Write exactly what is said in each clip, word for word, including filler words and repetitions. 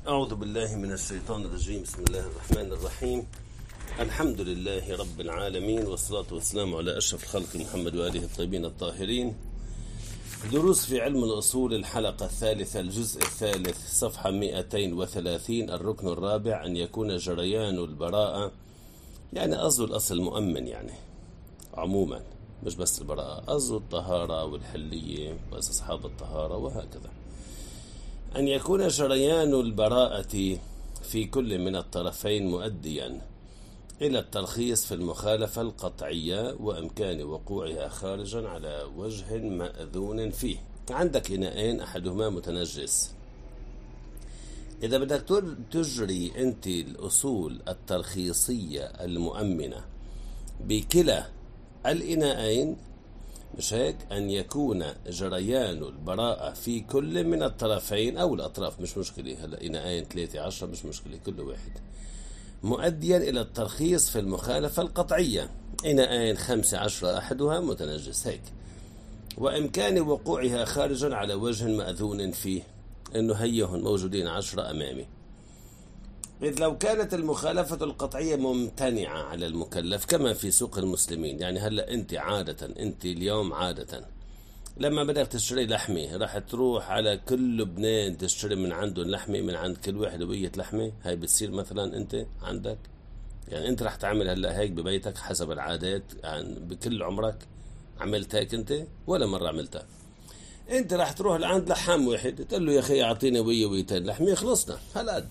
أعوذ بالله من الشيطان الرجيم. بسم الله الرحمن الرحيم. الحمد لله رب العالمين، والصلاة والسلام على أشرف الخلق محمد وآله الطيبين الطاهرين. دروس في علم الأصول، الحلقة الثالثة، الجزء الثالث، صفحة مئتين وثلاثين. الركن الرابع: أن يكون جريان البراءة، يعني قصد الأصل المؤمن، يعني عموما مش بس البراءة، قصد الطهارة والحلية واستصحاب الطهارة وهكذا. أن يكون جريان البراءة في كل من الطرفين مؤديا إلى الترخيص في المخالفة القطعية وإمكان وقوعها خارجا على وجه مأذون فيه. عندك إناءين أحدهما متنجس، إذا بدك تجري أنت الأصول الترخيصية المؤمنة بكلا الإناءين، مش هيك؟ أن يكون جريان البراءة في كل من الطرفين أو الأطراف، مش مشكلة، هلا إناءين ثلاثة عشرة مش مشكلة، كل واحد مؤديا إلى الترخيص في المخالفة القطعية. إناءين خمسة عشرة أحدها متنجس، هيك، وإمكان وقوعها خارجا على وجه مأذون فيه، إنه هيهن موجودين عشرة أمامي. إذ لو كانت المخالفة القطعية ممتنعة على المكلف كما في سوق المسلمين، يعني هلأ أنت عادة أنت اليوم عادة لما بدك تشتري لحمة راح تروح على كل لبنان تشتري من عندهم لحمة، من عند كل واحد بقية لحمة. هاي بتصير مثلا أنت عندك، يعني أنت راح تعمل هلأ هيك ببيتك حسب العادات، يعني بكل عمرك عملت هيك أنت ولا مرة عملتها؟ أنت راح تروح لعند لحام واحد تقول له يا أخي أعطيني وية ويتين لحمة، خلصنا هالقد.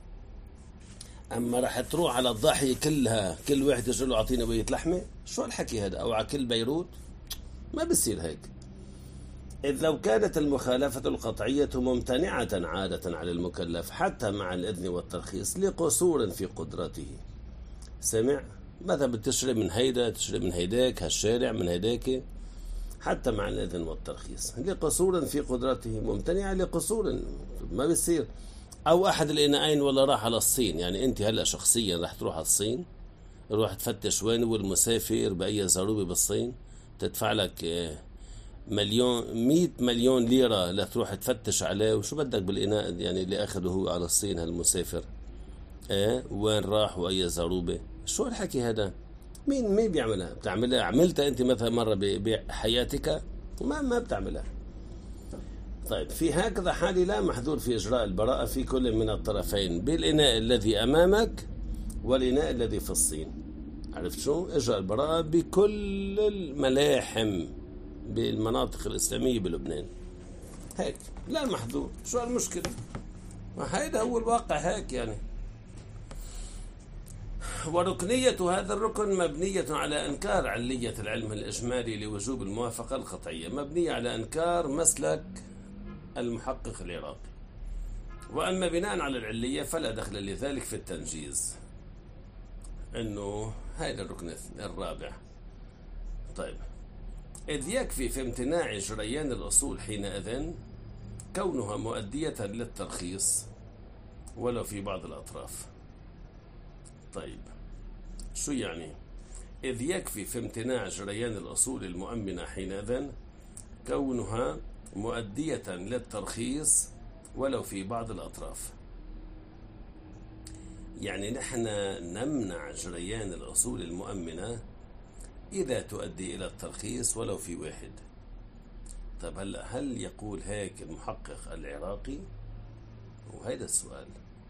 أما راح تروح على الضاحية كلها كل واحد يقول له أعطيني وية لحمة، شو الحكي هذا؟ أو على كل بيروت، ما بصير هيك. إذ لو كانت المخالفة القطعية ممتنعة عادة على المكلف حتى مع الإذن والترخيص لقصور في قدرته، سمع؟ مثلا بتشرب من هيدا، تشرب من هيداك، هالشارع من هيداك، حتى مع الإذن والترخيص لقصور في قدرته، ممتنعة لقصور، ما بيصير. أو أحد الإناءين والله راح على الصين، يعني أنت هلأ شخصيا راح تروح على الصين، روح تفتش وين، والمسافر بأي زروبة بالصين تدفع لك مليون مية مليون ليرة لتروح تفتش عليه، وشو بدك بالإناء يعني اللي أخذه هو على الصين هالمسافر؟ إيه وين راح وأي زروبة؟ شو الحكي هذا؟ مين مين بيعملها؟ بتعملها؟ عملتها أنت مثلا مرة بحياتك؟ ما ما بتعملها. طيب، في هكذا حال لا محذور في إجراء البراءة في كل من الطرفين بالإناء الذي أمامك والإناء الذي في الصين. عرفت شو؟ إجراء البراءة بكل الملاحم بالمناطق الإسلامية بلبنان، هيك لا محذور. شو المشكلة؟ هيدا هو الواقع هيك يعني. وركنية هذا الركن مبنية على إنكار علية العلم الإجمالي لوجوب الموافقة القطعية، مبنية على إنكار مسلك المحقق العراقي. وأما بناء على العلية فلا دخل لذلك في التنجيز، إنه هذا الركن الرابع. طيب، إذ يكفي في امتناع جريان الأصول حينئذ كونها مؤدية للترخيص ولو في بعض الأطراف. طيب، شو يعني؟ إذ يكفي في امتناع جريان الأصول المؤمنة حينئذ كونها مؤدية للترخيص ولو في بعض الأطراف، يعني نحن نمنع جريان الأصول المؤمنة إذا تؤدي إلى الترخيص ولو في واحد. طيب هلا هل يقول هيك المحقق العراقي؟ وهذا السؤال،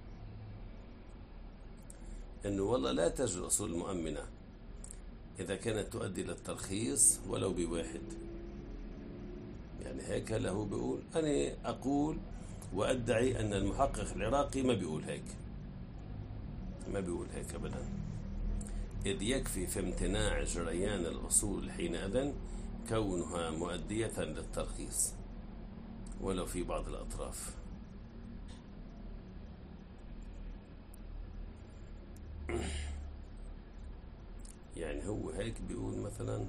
إنه والله لا تجري الأصول المؤمنة إذا كانت تؤدي إلى الترخيص ولو بواحد. يعني هيك هلا هو بيقول، أنا أقول وأدعي أن المحقق العراقي ما بيقول هيك، ما بيقول هيك أبدا. إذ يكفي في امتناع جريان الأصول حينئذ كونها مؤدية للترخيص ولو في بعض الأطراف. يعني هو هيك بيقول مثلا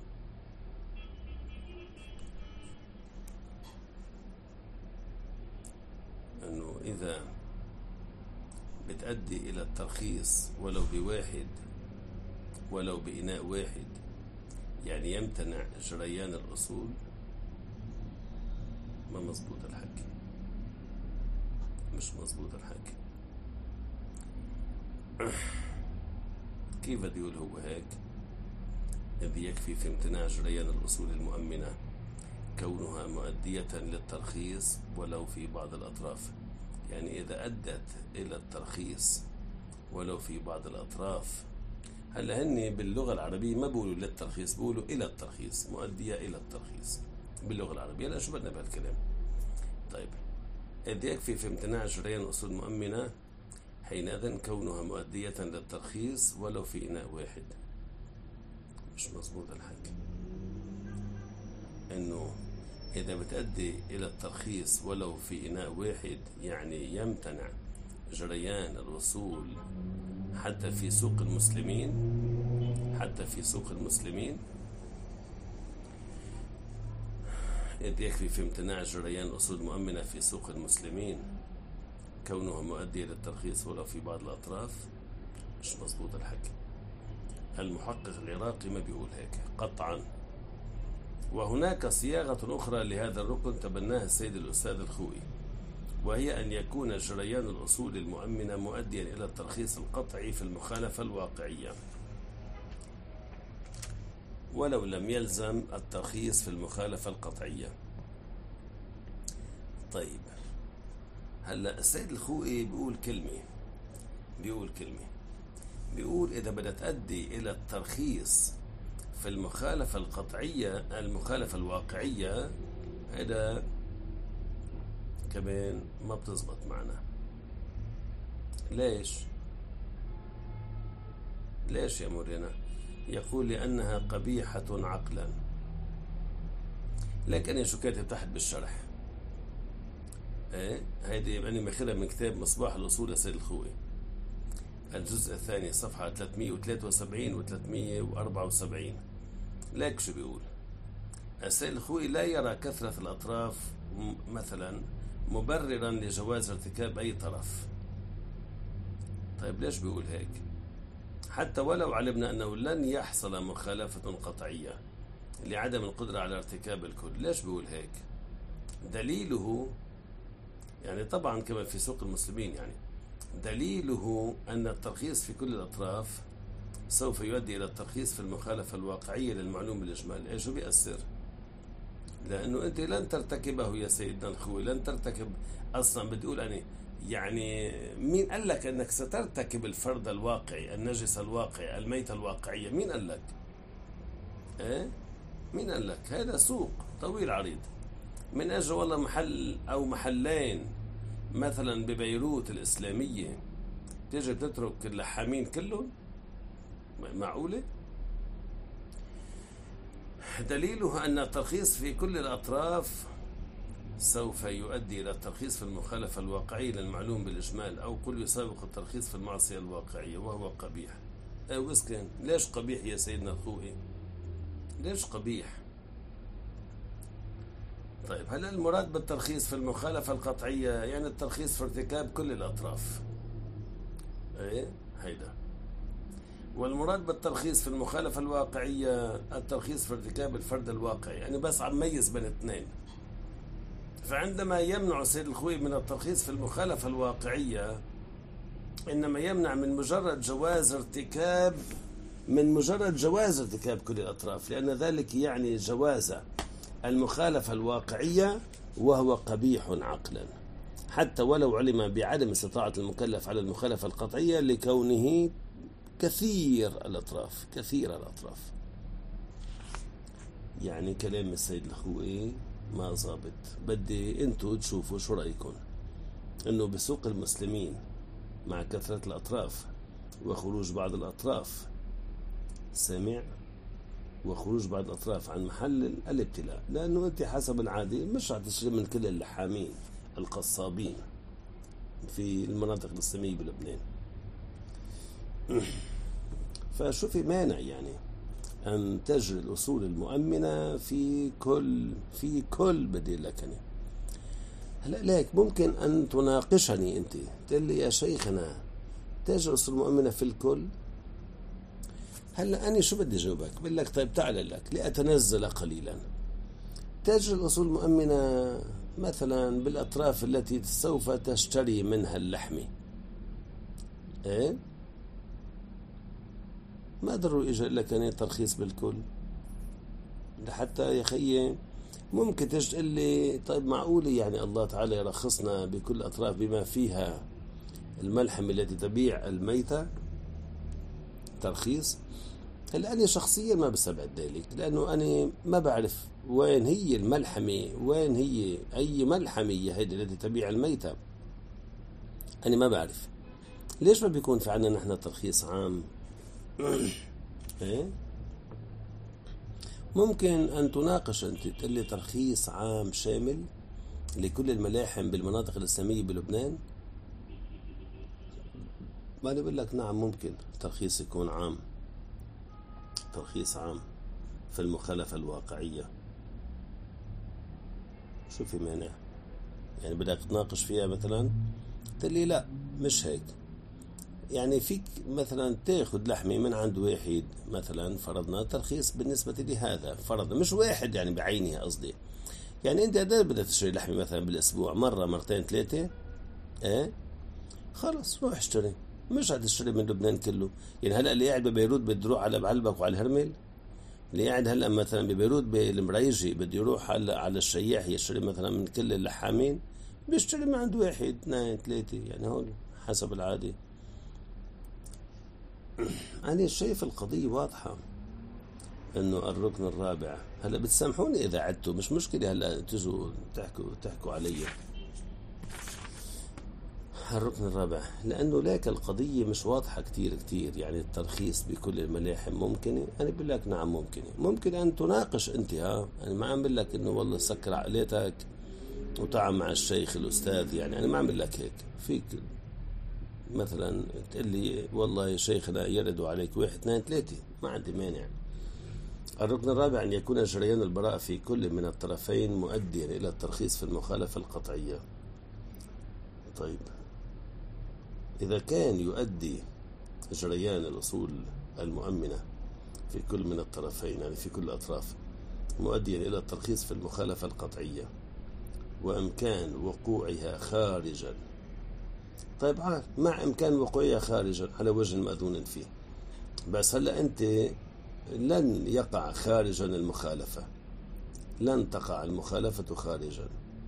أنه إذا بتأدي إلى الترخيص ولو بواحد ولو بإناء واحد، يعني يمتنع جريان الأصول. ما مزبوط الحكي، مش مزبوط الحكي. كيف بده يقول هو هيك؟ إذ يكفي في امتناع جريان الأصول المؤمنة كونها مؤدية للترخيص ولو في بعض الأطراف. يعني إذا أدت إلى الترخيص ولو في بعض الأطراف. هلا هني باللغة العربية ما بقولوا للترخيص، بقولوا إلى الترخيص، مؤدية إلى الترخيص باللغة العربية. لا شو بدنا بهالكلام. طيب، إذ يكفي في امتناع جريان أصول مؤمنة حينئذ كونها مؤدية للترخيص ولو في إناء واحد. مش مظبوط الحكي، إنه إذا بتأدي إلى الترخيص ولو في إناء واحد يعني يمتنع جريان الوصول حتى في سوق المسلمين، حتى في سوق المسلمين. إذ يكفي في امتناع جريان أصول مؤمنة في سوق المسلمين كونها مؤدية للترخيص ولو في بعض الأطراف. مش مظبوط الحكي. المحقق العراقي ما بيقول هيك قطعا. وهناك صياغة أخرى لهذا الركن تبناها السيد الأستاذ الخوئي، وهي أن يكون جريان الأصول المؤمنة مؤديا إلى الترخيص القطعي في المخالفة الواقعية ولو لم يلزم الترخيص في المخالفة القطعية. طيب، هلا السيد الخوئي بيقول كلمة بيقول كلمة بيقول إذا بدها تؤدي إلى الترخيص في المخالفة القطعية المخالفة الواقعية، هذا كمان ما بتزبط معنا. ليش؟ ليش يا مرينا؟ يقول لأنها قبيحة عقلا. لكن أنا شو كاتب تحت بالشرح؟ ايه هيدي أنا ماخذها من كتاب مصباح الأصول لسيد الخوئي، الجزء الثاني صفحة ثلاثمئة وثلاثة وسبعين و ثلاثمئة وأربعة وسبعين. لك شو بيقول؟ السيد الخوئي لا يرى كثرة الأطراف مثلا مبررا لجواز ارتكاب أي طرف. طيب ليش بيقول هيك؟ حتى ولو علمنا أنه لن يحصل مخالفة قطعية لعدم القدرة على ارتكاب الكل. ليش بيقول هيك؟ دليله يعني طبعا كما في سوق المسلمين، يعني دليله أن الترخيص في كل الأطراف سوف يؤدي إلى الترخيص في المخالفة الواقعية للمعلوم بالإجمال. إيش بيأثر؟ لأنه أنت لن ترتكبه يا سيدنا الخوي، لن ترتكب أصلا. بتقول أنا يعني مين قال لك أنك سترتكب الفرد الواقعي، النجس الواقعي، الميت الواقعية؟ مين قال لك؟ إيه؟ مين قال لك؟ هذا سوق طويل عريض. من أجل والله محل أو محلين مثلا ببيروت الإسلامية تيجي تترك اللحامين كلهم؟ معقولة؟ دليله أن الترخيص في كل الأطراف سوف يؤدي إلى الترخيص في المخالفة الواقعية للمعلوم بالإجمال، أو قل يسابق الترخيص في المعصية الواقعية وهو قبيح. أو إسكن ليش قبيح يا سيدنا الخوئي؟ ليش قبيح؟ طيب، هل المراد بالترخيص في المخالفة القطعية يعني الترخيص في ارتكاب كل الأطراف؟ إيه هيدا. والمراد بالترخيص في المخالفة الواقعية الترخيص في ارتكاب الفرد الواقعي، يعني بس عم ميز بين اثنين. فعندما يمنع السيد الخوئي من الترخيص في المخالفة الواقعية إنما يمنع من مجرد جواز ارتكاب من مجرد جواز ارتكاب كل الأطراف، لأن ذلك يعني جواز المخالفة الواقعية وهو قبيح عقلا، حتى ولو علم بعدم استطاعة المكلف على المخالفة القطعية لكونه كثير الأطراف كثير الأطراف. يعني كلام السيد الخوئي ما ظابط. بدي انتو تشوفوا شو رأيكم انه بسوق المسلمين مع كثرة الأطراف وخروج بعض الأطراف سامع وخروج بعض الأطراف عن محل الابتلاء، لأنه أنت حسب العادة مش هتشتري من كل اللحامين القصابين في المناطق الإسلامية بلبنان. فشو في مانع يعني أن تجري الأصول المؤمنة في كل في كل بدي لك أنا. هلا ليك ممكن أن تناقشني أنت تقول لي يا شيخنا تجري الأصول المؤمنة في الكل. هلا أنا شو بدي جاوبك؟ بقول لك طيب تعال لك لأتنزل قليلا. تجري الأصول المؤمنة مثلا بالأطراف التي سوف تشتري منها اللحم. إيه؟ ما ضروري إجا لك يعني ترخيص بالكل. حتى يا خيي ممكن تجي تقول لي طيب معقولة يعني الله تعالى يرخصنا بكل أطراف بما فيها الملحمة التي تبيع الميتة ترخيص؟ هلا أنا شخصيا ما بستبعد ذلك، لأنه أنا ما بعرف وين هي الملحمة، وين هي أي ملحمة هي هذه التي تبيع الميتة، أنا ما بعرف. ليش ما بيكون في عنا نحن ترخيص عام؟ إيه؟ ممكن أن تناقش أنت تقول لي ترخيص عام شامل لكل الملاحم بالمناطق الإسلامية بلبنان؟ ما أنا بقول لك نعم، ممكن ترخيص يكون عام، ترخيص عام في المخالفة الواقعية. شو في مانع؟ يعني بدك تناقش فيها مثلا، تقول لي لا مش هيك. يعني فيك مثلا تاخذ لحمة من عند واحد مثلا، فرضنا ترخيص بالنسبة لهذا، فرضنا مش واحد يعني بعينها قصدي، يعني انت قد بدك تشتري لحمة مثلا بالاسبوع مرة مرتين ثلاثة، ايه خلص روح اشتري، مش هتشتري من لبنان كله. يعني هلا اللي قاعد ببيروت بده يروح على بعلبك وعلى الهرمل، اللي قاعد هلا مثلا ببيروت بالمريجي بده يروح هلا على الشياح يشتري مثلا من كل اللحامين، بيشتري من عند واحد اثنين ثلاثة، يعني هون حسب العادة. أنا شايف القضية واضحة، إنه الركن الرابع. هلا بتسامحوني إذا عدتوا، مش مشكلة، هلا تجوا تحكوا تحكوا علي. الركن الرابع، لأنه لك القضية مش واضحة كتير كتير. يعني الترخيص بكل الملاحم ممكنة؟ أنا بقول لك نعم ممكنة. ممكن أن تناقش أنت، ها أنا ما عم بقول لك إنه والله سكر عقليتك وتعب مع الشيخ الأستاذ، يعني أنا ما عم بقول لك هيك. فيك مثلا تقول لي والله يا شيخنا يرد عليك واحد اثنين ثلاثة، ما عندي مانع. الركن الرابع أن يكون جريان البراءة في كل من الطرفين مؤديا إلى الترخيص في المخالفة القطعية. طيب إذا كان يؤدي جريان الأصول المؤمنة في كل من الطرفين، يعني في كل الأطراف، مؤديا إلى الترخيص في المخالفة القطعية وإمكان وقوعها خارجا. طيب عارف مع إمكان وقوعها خارجا على وجه مأذون فيه، بس هلا أنت لن يقع خارجا المخالفة، لن تقع المخالفة خارجا.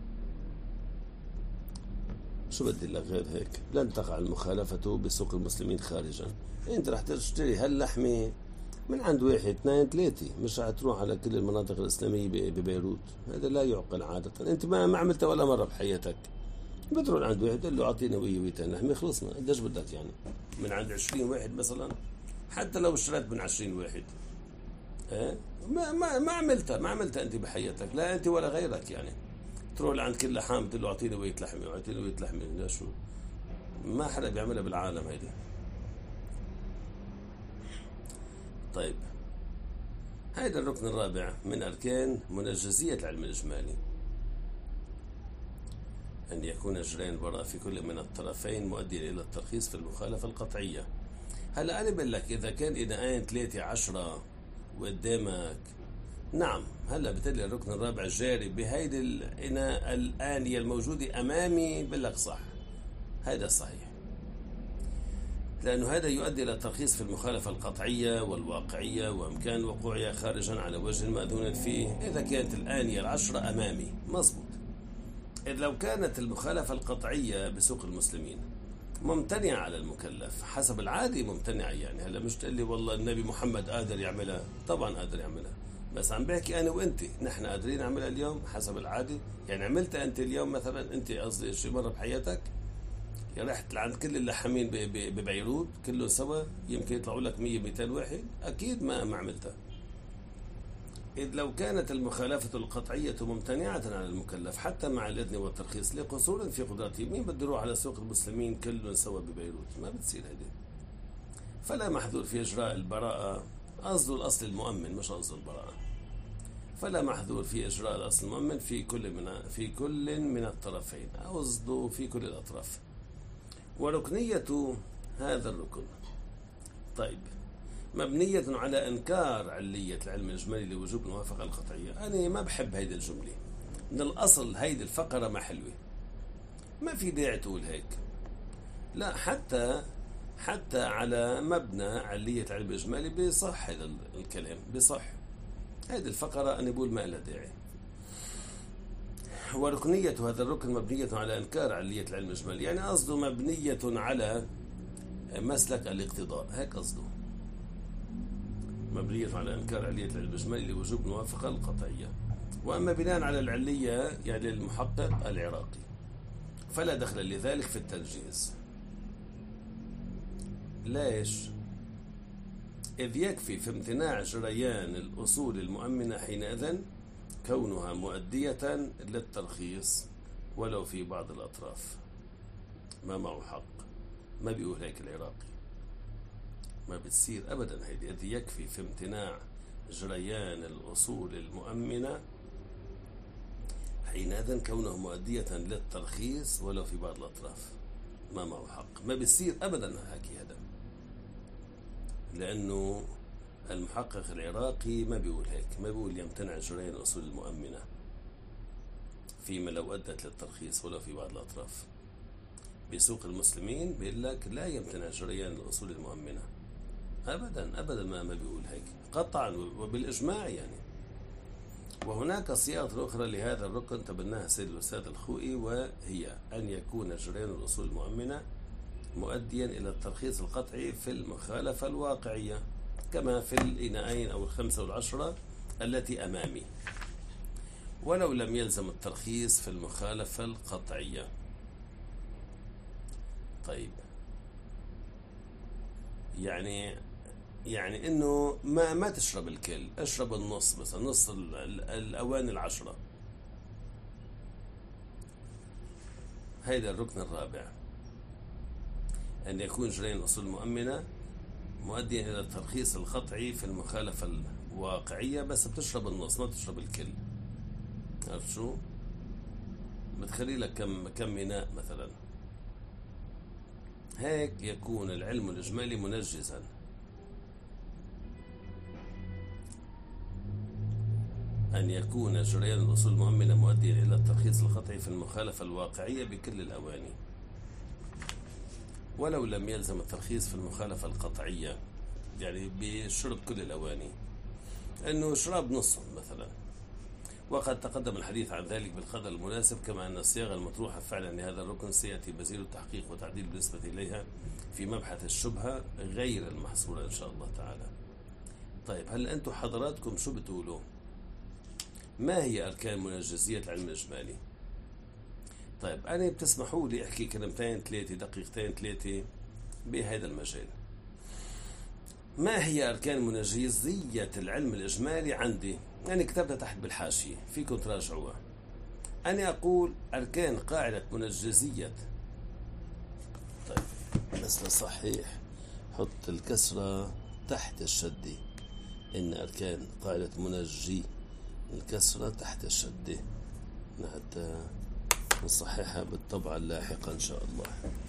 شو بدي لك غير هيك؟ لن تقع المخالفة بسوق المسلمين خارجا. أنت رح تشتري هاللحمة من عند واحد اثنين ثلاثة، مش رح تروح على كل المناطق الإسلامية ببيروت. هذا لا يعقل عادة. أنت ما ما عملتها ولا مرة بحياتك. بتروح عند واحد تقول له أعطيني ويا ويتين لحمة، خلصنا. قديش بدك يعني؟ من عند عشرين واحد مثلا، حتى لو اشتريت من عشرين واحد، إيه؟ ما ما ما عملتها ما عملتها أنت بحياتك، لا أنت ولا غيرك. يعني تروح لعند كل لحام تقول له أعطيني وية لحمة وأعطيني وية لحمة، لا شو، ما حدا بيعملها بالعالم هيدي. طيب هيدا الركن الرابع من أركان منجزية العلم الإجمالي، أن يكون جريان البراءة في كل من الطرفين مؤديا إلى الترخيص في المخالفة القطعية. هلا أنا بقول لك إذا كان إناءين ثلاثة عشرة وقدامك، نعم هلا بتلي الركن الرابع جاري بهيدي الإناء الآنية الموجودة أمامي، بقول لك صح، هذا صحيح، لأنه هذا يؤدي إلى الترخيص في المخالفة القطعية والواقعية وإمكان وقوعها خارجا على وجه مأذون فيه إذا كانت الآنية العشرة أمامي. مظبوط. إذ لو كانت المخالفة القطعية بسوق المسلمين ممتنعة على المكلف حسب العادة، ممتنعة يعني هلا مش تقول لي والله النبي محمد قادر يعملها، طبعا قادر يعملها، بس عم بحكي أنا وأنت نحن قادرين نعملها اليوم حسب العادة. يعني عملتها أنت اليوم مثلا، أنت قصدي شي مرة بحياتك، يا رحت لعند كل اللحامين ببيروت كله سوا يمكن يطلعوا لك مية مئتين واحد؟ أكيد ما ما عملتها. إذ لو كانت المخالفة القطعية ممتنعة على المكلف حتى مع الإذن والترخيص لقصور في قدرته، مين بده يروح على سوق المسلمين كلهم سوا ببيروت؟ ما بتصير هيدي. فلا محذور في إجراء البراءة، قصده الأصل المؤمن مش قصده البراءة. فلا محذور في إجراء الأصل المؤمن في كل من في كل من الطرفين، قصده في كل الأطراف. وركنية هذا الركن طيب مبنية على إنكار علية العلم الإجمالي لوجوب الموافقة القطعية. أنا ما بحب هيدي الجملة، من الأصل هيدي الفقرة ما حلوة، ما في داعي تقول هيك. لا، حتى حتى على مبنى علية علم إجمالي بصح هذا الكلام، بصح هذه الفقرة أنا بقول ما لها داعي. وركنية هذا الركن مبنية على إنكار علية العلم الإجمالي، يعني قصده مبنية على مسلك الاقتضاء، هيك قصده، مبنية على إنكار علية العلم الإجمالي لوجوب الموافقة القطعية. وأما بناء على العلية يعني المحقق العراقي فلا دخل لذلك في التنجيز. ليش؟ إذ يكفي في امتناع جريان الأصول المؤمنة حينئذ كونها مؤدية للترخيص ولو في بعض الأطراف. ما معه حق، ما بيقول هيك العراقي، ما بتصير أبدا هيدي. إذ يكفي في امتناع جريان الأصول المؤمنة حينئذ كونه مؤدية للترخيص ولو في بعض الأطراف. ما معه حق، ما بيصير أبدا هيك هذا، لأنه المحقق العراقي ما بيقول هيك، ما بيقول يمتنع جريان الأصول المؤمنة فيما لو أدت للترخيص ولو في بعض الأطراف. بسوق المسلمين بيقول لك لا يمتنع جريان الأصول المؤمنة أبدا أبدا، ما ما بيقول هيك قطعا وبالإجماع يعني. وهناك صياغة أخرى لهذا الركن تبناها السيد الأستاذ الخوئي، وهي أن يكون جريان الأصول المؤمنة مؤديا إلى الترخيص القطعي في المخالفة الواقعية كما في الإناءين أو الخمسة والعشرة التي أمامي، ولو لم يلزم الترخيص في المخالفة القطعية. طيب يعني يعني إنه ما ما تشرب الكل، اشرب النص مثلا، نص الأواني العشرة. هذا الركن الرابع، أن يكون جريان الأصول المؤمنة مؤديا إلى الترخيص القطعي في المخالفة الواقعية، بس بتشرب النص ما تشرب الكل. عرفت شو؟ بتخلي لك كم كم إناء مثلا. هيك يكون العلم الإجمالي منجزا. أن يكون جريان الأصول المؤمنة مؤديا إلى الترخيص القطعي في المخالفة الواقعية بكل الأواني ولو لم يلزم الترخيص في المخالفة القطعية، يعني بشرب كل الأواني، أنه شراب نصهم مثلا. وقد تقدم الحديث عن ذلك بالقدر المناسب، كما أن الصياغة المطروحة فعلا لهذا الركن سيأتي مزيد التحقيق وتعديل بالنسبة إليها في مبحث الشبهة غير المحصورة إن شاء الله تعالى. طيب هل أنتم حضراتكم شو بتقولوا؟ ما هي أركان منجزية العلم الإجمالي؟ طيب أنا بتسمحوا لي أحكي كلمتين ثلاثة دقيقتين ثلاثة بهذا المجال. ما هي أركان منجزية العلم الإجمالي عندي؟ أنا كتبتها تحت بالحاشية، فيكم تراجعوها. أنا أقول أركان قاعدة منجزية. طيب بس لصحيح حط الكسرة تحت الشدة، إن أركان قاعدة منجي الكسرة تحت الشدة حتى نصححها بالطبعة اللاحقة إن شاء الله.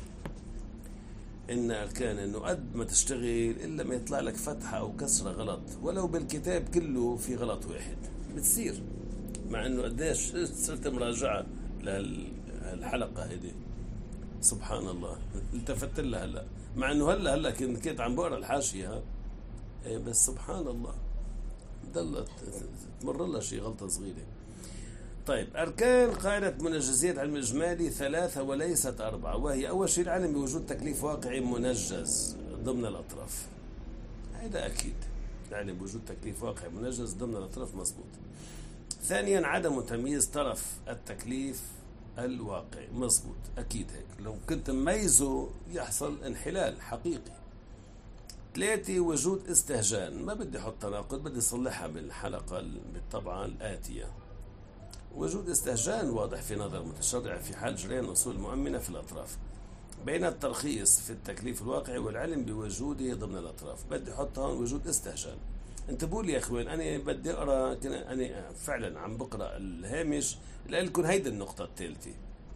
إن أركان إنه قد ما تشتغل إلا ما يطلع لك فتحة أو كسرة غلط، ولو بالكتاب كله في غلط واحد بتصير، مع إنه قديش صرت مراجعة للحلقة هذه سبحان الله التفت لها هلا، مع إنه هلا هلا كنت كنت عم بقرا الحاشية بس سبحان الله ضلت تمر لها شيء غلطة صغيرة. طيب أركان قاعدة منجزية علم الإجمالي ثلاثة وليست أربعة، وهي أول شيء العلم بوجود تكليف واقعي منجز ضمن الأطراف، هذا أكيد العلم بوجود تكليف واقعي منجز ضمن الأطراف مضبوط. ثانيا عدم تمييز طرف التكليف الواقعي مضبوط أكيد، هيك لو كنت مميزه يحصل انحلال حقيقي. ثلاثة وجود استهجان، ما بدي أحط تناقض، بدي أصلحها بالحلقة بالطبعة الآتية. وجود استهجان واضح في نظر المتشرع في حال جريان أصول مؤمنة في الأطراف بين الترخيص في التكليف الواقعي والعلم بوجوده ضمن الأطراف، بدي أحط هون وجود استهجان. انتبهوا لي يا أخوان، أنا بدي أقرأ، أنا فعلا عم بقرأ الهامش لألكم هيدا النقطة الثالثة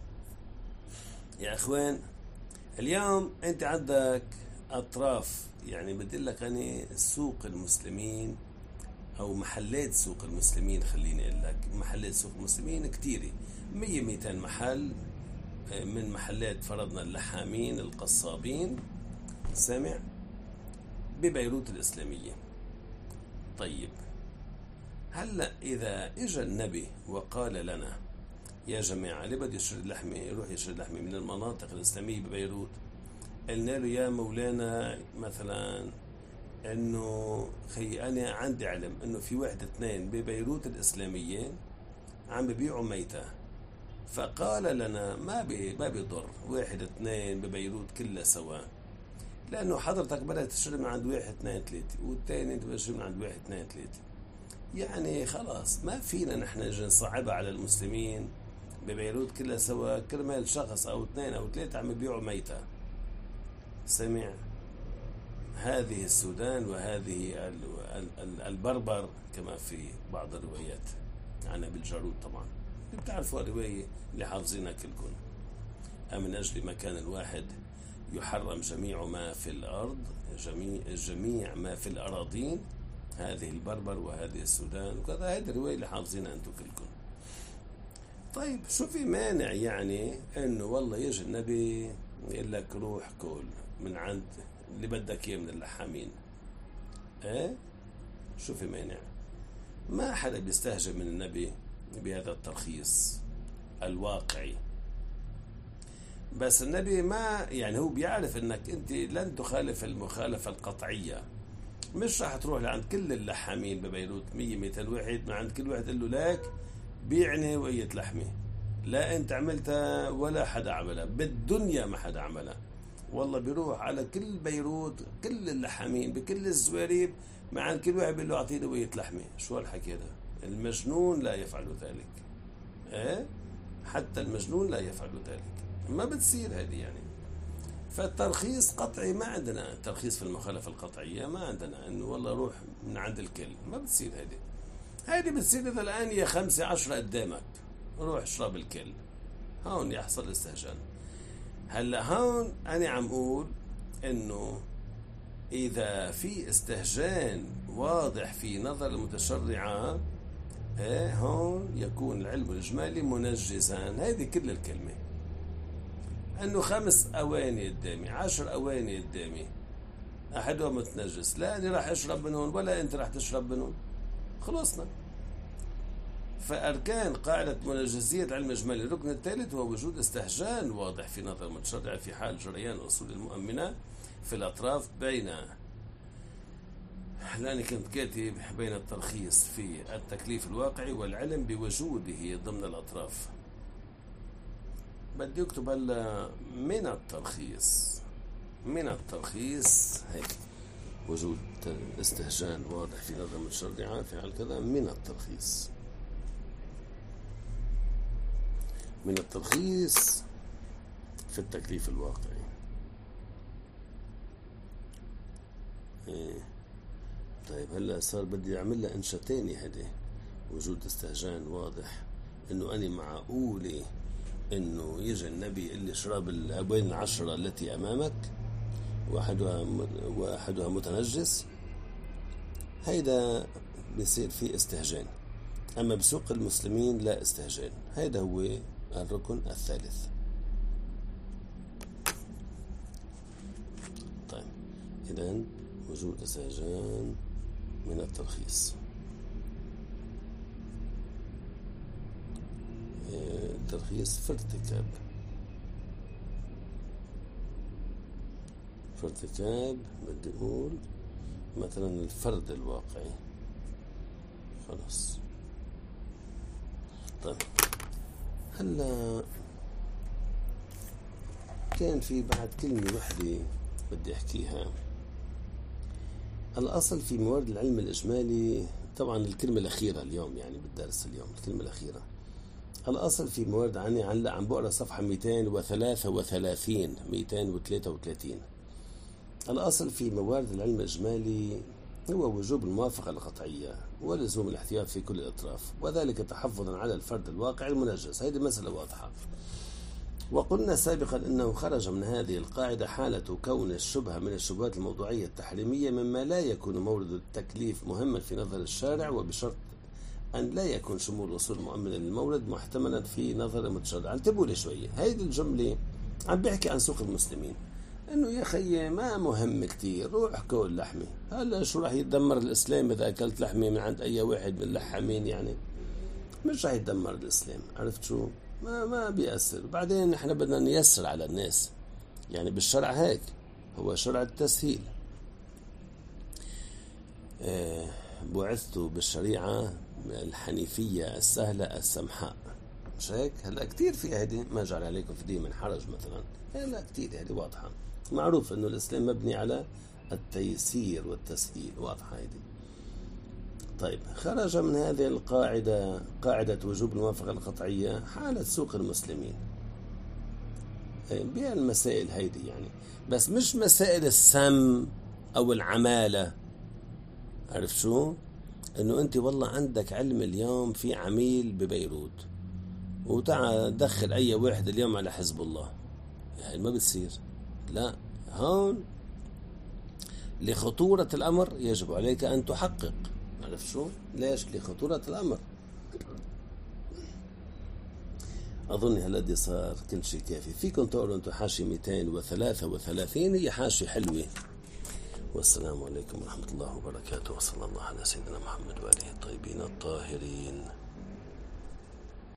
يا أخوان. اليوم أنت عندك أطراف، يعني بدي لك أنا سوق المسلمين أو محلات سوق المسلمين، خليني أقول لك محلات سوق المسلمين كتيرة، مية ميتين محل من محلات فرضنا اللحامين القصابين سامع؟ ببيروت الإسلامية. طيب هلأ إذا إجا النبي وقال لنا يا جماعة اللي بده يشتري لحمة يروح يشتري لحمة من المناطق الإسلامية ببيروت، قلنا له يا مولانا مثلا إنه خي أنا عندي علم إنه في واحد اثنين ببيروت الإسلامية عم ببيعوا ميتة، فقال لنا ما بي ما بيضر واحد اثنين ببيروت كلها سوا، لأنه حضرتك بدك تشتري من عند واحد اثنين ثلاثة والثاني أنت بدك تشتري من عند واحد اثنين ثلاثة، يعني خلاص ما فينا نحن نجي نصعبها على المسلمين ببيروت كلها سوا كرمال شخص أو اثنين أو ثلاثة عم يبيعوا ميتة. سمع؟ هذه السودان وهذه البربر كما في بعض الروايات عن بالجارود، طبعا بتعرفوا الرواية اللي حافظينها كلكم، من أجل مكان الواحد يحرم جميع ما في الأرض، جميع, جميع ما في الأراضين، هذه البربر وهذه السودان وكذا، هذه الرواية اللي حافظينها أنتم كلكم. طيب شو في مانع يعني إنه والله يجي النبي يقول لك روح كل من عند اللي بدك إياه من اللحامين؟ إيه؟ شو في مانع؟ ما حدا بيستهجن من النبي بهذا الترخيص الواقعي، بس النبي ما يعني هو بيعرف انك انت لن تخالف المخالفة القطعية، مش راح تروح لعند كل اللحامين ببيروت مية ميتين واحد من عند كل واحد قال له لك بيعني وقية لحمة، لا انت عملتها ولا حدا عملها بالدنيا، ما حدا عملها. والله بيروح على كل بيروت كل اللحامين بكل الزواريب مع عند كل واحد بيقول له اعطيني وقية لحمة. شو هالحكي هذا؟ المجنون لا يفعل ذلك. ايه؟ حتى المجنون لا يفعل ذلك، ما بتصير هذه يعني. فالترخيص قطعي ما عندنا، الترخيص في المخالفة القطعية ما عندنا انه والله روح من عند الكل، ما بتصير هذه. هذه بتصير اذا الان يا خمسة عشرة قدامك روح اشرب الكل، هون يحصل استهجان. هلا هون انا عم اقول انه اذا في استهجان واضح في نظر المتشرعة، ايه هون يكون العلم الإجمالي منجزا. هذه كل الكلمة، انه خمس اواني قدامي عشر اواني قدامي احدهم متنجس، لا انا راح اشرب منهم ولا انت راح تشرب منهم، خلصنا. فاركان قاعدة منجزية العلم الإجمالي الركن الثالث هو وجود استهجان واضح في نظر المتشرع في حال جريان اصول المؤمنة في الاطراف بين، لأني كنت كاتب بين الترخيص في التكليف الواقعي والعلم بوجوده ضمن الأطراف، بدي أكتب هلا من الترخيص، من الترخيص هيك وجود استهجان واضح في نظر المتشرعة في حال كذا، من الترخيص، من الترخيص في التكليف الواقعي. إيه. طيب هلا صار بدي اعمل لها انشاء تاني، هذه وجود استهجان واضح، انه اني معقولة انه يجي النبي اللي شرب الابوين العشرة التي امامك واحدها واحدها متنجس، هيدا بيصير فيه استهجان. اما بسوق المسلمين لا استهجان. هيدا هو الركن الثالث. طيب اذن وجود استهجان من الترخيص. الترخيص في ارتكاب في ارتكاب بدي اقول مثلا الفرد الواقعي. خلاص. طيب هلا كان في بعد كلمة وحدة بدي احكيها. الأصل في موارد العلم الإجمالي، طبعا الكلمة الأخيرة اليوم يعني بالدرس اليوم الكلمة الأخيرة. الأصل في موارد عني هلا عم بقرا صفحة مئتين وثلاثة وثلاثين مئتين وثلاثة وثلاثين. الأصل في موارد العلم الإجمالي هو وجوب الموافقة القطعية ولزوم الاحتياط في كل الأطراف، وذلك تحفظا على الفرد الواقع المنجز. هذه مسألة واضحة. وقلنا سابقا أنه خرج من هذه القاعدة حالة كون الشبهة من الشبهات الموضوعية التحريمية مما لا يكون مورد التكليف مهما في نظر الشارع، وبشرط أن لا يكون شمول وصول مؤمن للمورد محتملا في نظر المتشرع. انتبهوا لي شوية، هذه الجملة عم بيحكي عن سوق المسلمين. انه يا خيي ما مهم كتير، روح كل لحمة. هلا شو راح يتدمر الاسلام اذا اكلت لحمة من عند اي واحد من اللحامين؟ يعني مش راح يتدمر الاسلام، عرفت شو؟ ما ما بيأثر. بعدين احنا بدنا نيسر على الناس، يعني بالشرع هيك، هو شرع التسهيل. اه بعثت بالشريعة الحنيفية السهلة السمحاء، مش هيك؟ هلا كتير في هذه، ما جعل عليكم في دين من حرج مثلا، لا كتير هذه واضحة، معروف انه الاسلام مبني على التيسير والتسهيل، واضحة هذه. طيب، خرج من هذه القاعدة قاعدة وجوب الموافقة القطعية حالة سوق المسلمين بهالمسائل هيدي، يعني بس مش مسائل السم او العمالة. عرفت شو؟ انه انت والله عندك علم اليوم في عميل ببيروت، وتعال دخل اي واحد اليوم على حزب الله، يعني ما بتصير. لا، هون لخطورة الامر يجب عليك ان تحقق. عرفت شو؟ ليش؟ لخطورة الامر. اظن هالقد صار كل شيء كافي. فيكم تقولوا انتم حاشي مئتين وثلاثة وثلاثين، هي حاشي حلوة. والسلام عليكم ورحمة الله وبركاته، وصلى الله على سيدنا محمد وآله الطيبين الطاهرين.